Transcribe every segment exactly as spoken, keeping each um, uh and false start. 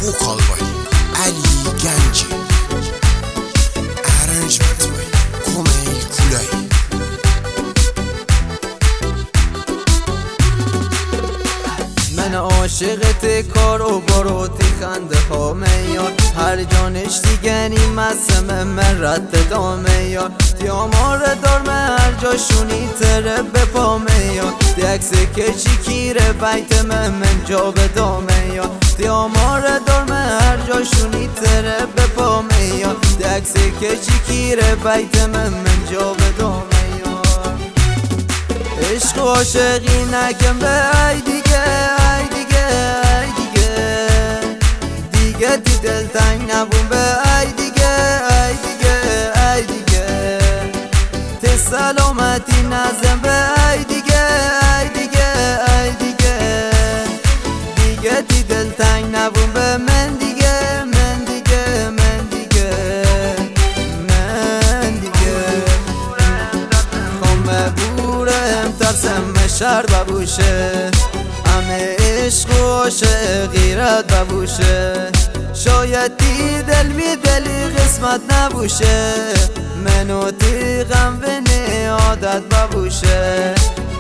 bu kalbay Ali Genci Arrangement way Komel Kulay من عاشقت کار و باروتی خنده ها میاد هر جانش دیگنی مسم من رد دامه یاد دیامار دارمه هر جاشونی تره به پا میاد دیکس کشی کیره بیت من من جا به دامه یاد دیامار دارمه هر جاشونی تره به پا میاد دیکس کشی کیره بیت من من جا به دامه یاد عشق و عاشقی نکن به ای دیگه ای دیگه ای دیگه دیگه دی دل تنگ نبون به ای دیگه ای دیگه ای دیگه ته سلامتی نزن به ای دیگه ای دیگه ای دیگه دیگه دی دل تنگ نبون به من دیگه من دیگه من دیگه من دیگه خم بورم ترسم شهر ببوشه همه عشق و عاشقی رد ببوشه شاید دی دل می دلی قسمت نبوشه منو تیغم به نه عادت ببوشه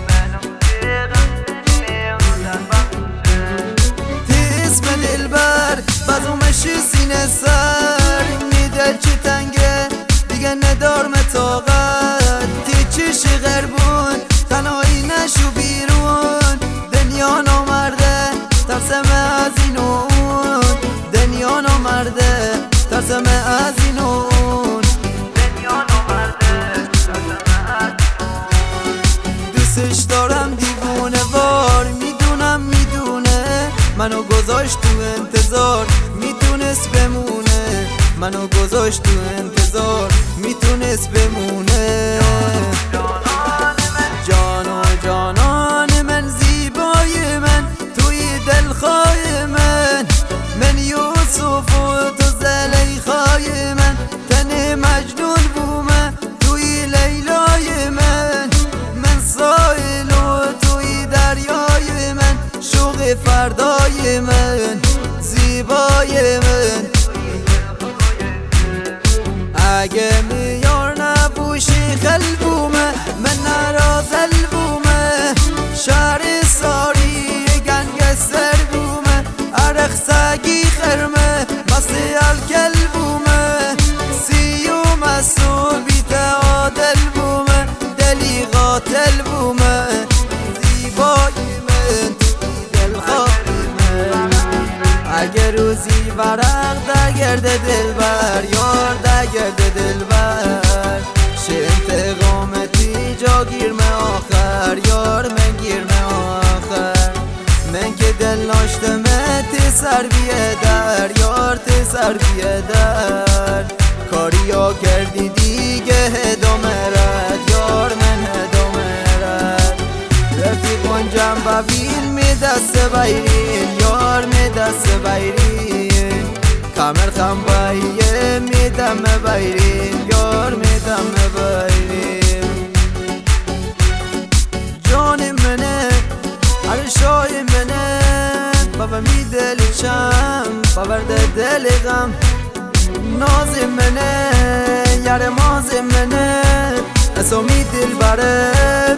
تی اسم دلبر بزومشی سینه سر می دل چی تنگه دیگه ندار متاقت تی چیشی غربون تنهایی نشو بیرون دنیا نامرده ترسم از این و اون دنیا نامرده ترسم از این و اون دنیا نامرده ترسم از دوستش دارم دیوونه وار میدونم میدونه منو گذاشت تو انتظار میتونست بمونه منو گذاشت تو انتظار میتونست بمونه جان و جانان من زیبای من توی دلخواه من من یوسف و تو زلیخای من تن مجنون بومه توی لیلای من من سایل و توی دریای من شوق فردای من زیبای من اگه میار نبوشی خلبومه من نرازل بومه شهر ساری گنگستر بومه عرق سگی خرمه بسته الکل بومه سیوم از تو بیت عادل بومه دلی قاتل بومه زیبای من دلخواه من اگه روزی ورق در گرد دلبر یار در گرد دلبر شه انتقامتی جا گیرمه آخر یار من گیرمه آخر من که دل ناشتمه تی سر بیه در یار تی سر بیه در کاریا کردی دیگه هدامه رد یار من هدامه رد رفیقان جنب ببین می دست بیرین یار می دست بیرین کمر خم بایه می دم بیرین یار می دم بیرین جان منه عرشای منه بابا می دلی چم باورده دل غم ناز منه یار ماز منه اسامی دل بره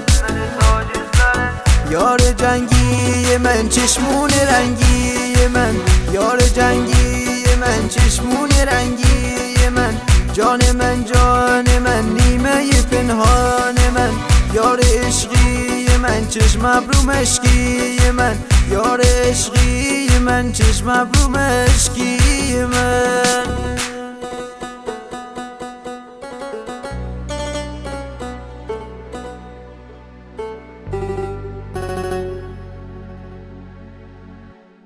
یار جنگی من چشمون رنگی من یار جنگی من چشمون رنگی من جان من جان من نیمه پنهان من یار عشقی من چشم ابرو مشکی من یار عشقی من چشم ابرو مشکی من